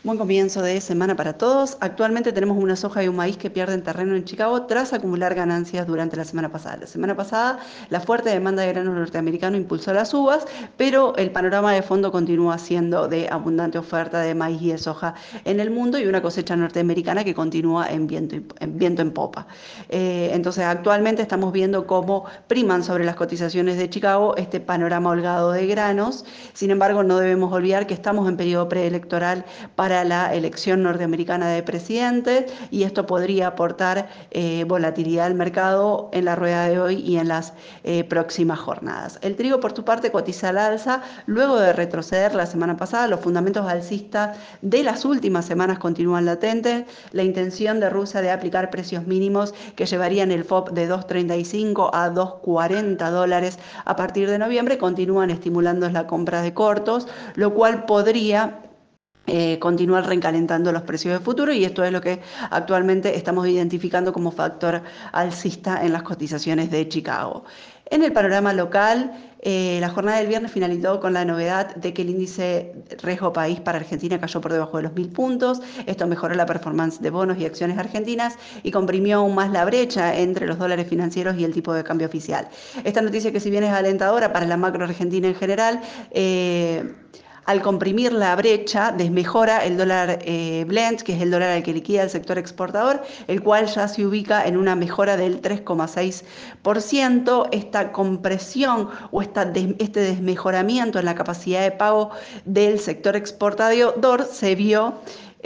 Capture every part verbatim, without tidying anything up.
Buen comienzo de semana para todos. Actualmente tenemos una soja y un maíz que pierden terreno en Chicago tras acumular ganancias durante la semana pasada. La semana pasada, la fuerte demanda de grano norteamericano impulsó las uvas, pero el panorama de fondo continúa siendo de abundante oferta de maíz y de soja en el mundo y una cosecha norteamericana que continúa en viento, en, viento en popa. Eh, entonces, actualmente estamos viendo cómo priman sobre las cotizaciones de Chicago este panorama holgado de granos. Sin embargo, no debemos olvidar que estamos en periodo preelectoral para la elección norteamericana de presidentes y esto podría aportar eh, volatilidad al mercado en la rueda de hoy y en las eh, próximas jornadas. El trigo, por su parte, cotiza al alza luego de retroceder la semana pasada. Los fundamentos alcistas de las últimas semanas continúan latentes. La intención de Rusia de aplicar precios mínimos que llevarían el F O B de dos treinta y cinco a dos cuarenta dólares a partir de noviembre continúan estimulando la compra de cortos, lo cual podría Eh, continuar recalentando los precios de futuro y esto es lo que actualmente estamos identificando como factor alcista en las cotizaciones de Chicago. En el panorama local, eh, la jornada del viernes finalizó con la novedad de que el índice riesgo país para Argentina cayó por debajo de los mil puntos. Esto mejoró la performance de bonos y acciones argentinas y comprimió aún más la brecha entre los dólares financieros y el tipo de cambio oficial. Esta noticia, que si bien es alentadora para la macro argentina en general, eh, al comprimir la brecha, desmejora el dólar eh, blend, que es el dólar al que liquida el sector exportador, el cual ya se ubica en una mejora del tres coma seis por ciento. Esta compresión o esta des, este desmejoramiento en la capacidad de pago del sector exportador se vio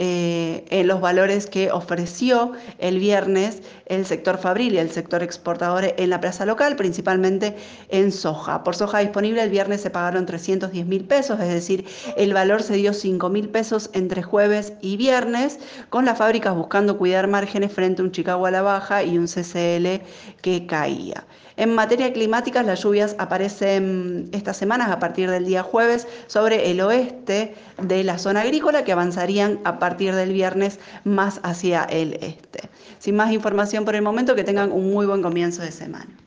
eh, en los valores que ofreció el viernes el sector fabril y el sector exportador en la plaza local, principalmente en soja. Por soja disponible el viernes se pagaron trescientos diez mil pesos, es decir, el valor se dio cinco mil pesos entre jueves y viernes, con las fábricas buscando cuidar márgenes frente a un Chicago a la baja y un C C L que caía. En materia climática, las lluvias aparecen estas semanas a partir del día jueves sobre el oeste de la zona agrícola, que avanzarían a partir del viernes más hacia el este. Sin más información por el momento, que tengan un muy buen comienzo de semana.